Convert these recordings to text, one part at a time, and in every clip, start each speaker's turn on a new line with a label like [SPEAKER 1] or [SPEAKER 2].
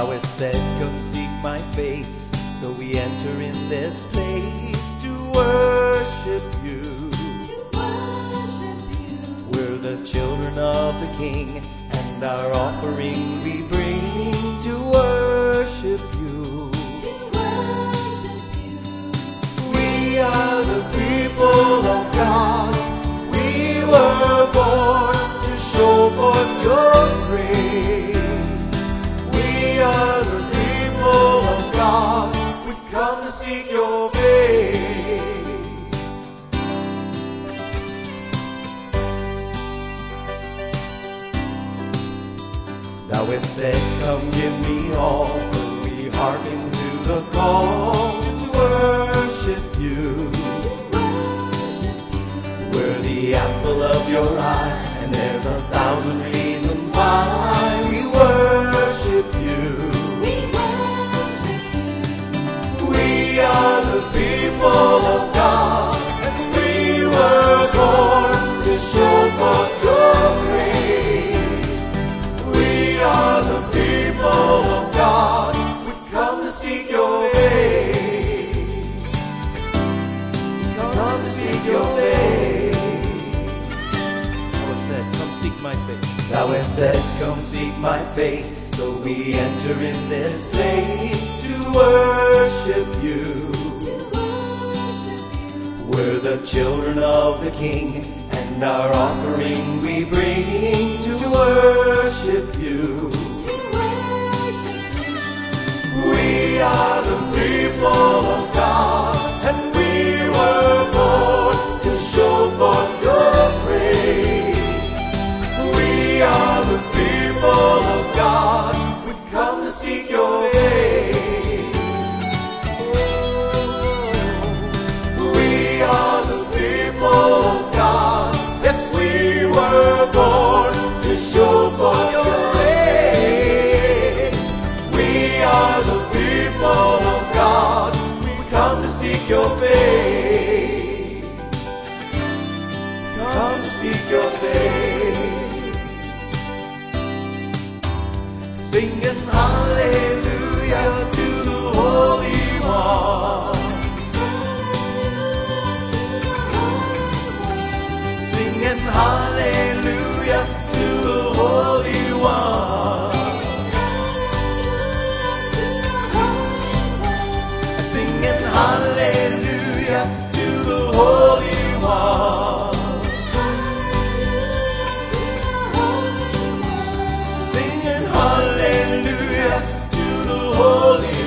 [SPEAKER 1] Thou hast said, come seek my face. So we enter in this place to worship you. We're the children of the King, and our offering we bring to worship you. We are the people of God. We were born to show forth your praise. We are the people of God. We come to seek your face. Thou hast said, come give me all, so we hearken to the call to worship you. We're the apple of your eye, and there's 1,000 reasons why we worship you. We are the people of God, and we were born to show forth your praise. We are the people of God. We come to seek your face. We come to seek your face. Thou hast said, come seek my face. Thou hast said, come seek my face. So we enter in this place to worship you. We're the children of the King, and our offering we bring to worship you. We are the people of God, and we were born to show forth your praise. We are the people of God. We come to seek your face. We are the people of God. Yes, we were born to show forth your praise. We are the people of God. We come to seek your face. Come to seek your face. Singing hallelujah to the Holy One. Singing hallelujah to the Holy One. Singing hallelujah to the Holy One. Singing hallelujah to the Holy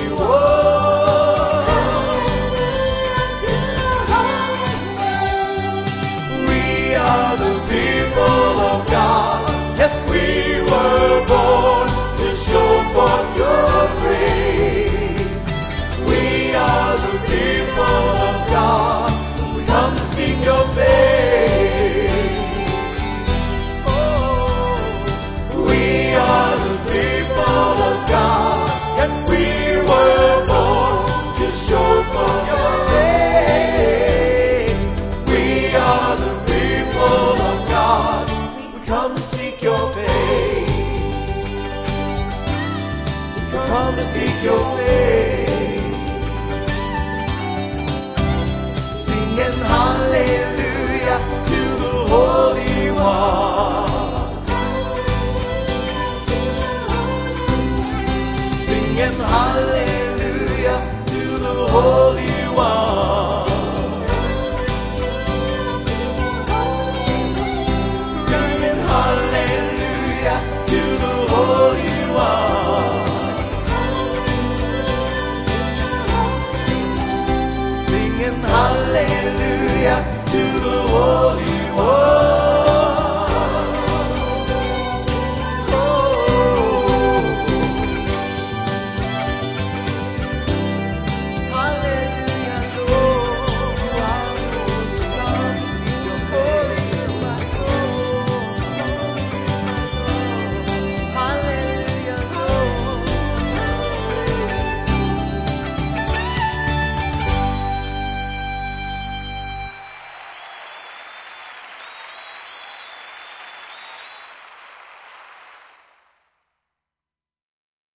[SPEAKER 1] One. We are the people of God. Yes, we were born to show forth your praise. We are the people of God. We come to seek your face. Oh, we are the people of God. Yes, we were born to show forth your praise. We are the people of God. We come to seek your face. We come to seek your face. Singing hallelujah to the Holy One. Singing hallelujah to the Holy One. Singing hallelujah to the Holy One. Singing hallelujah to the Holy One.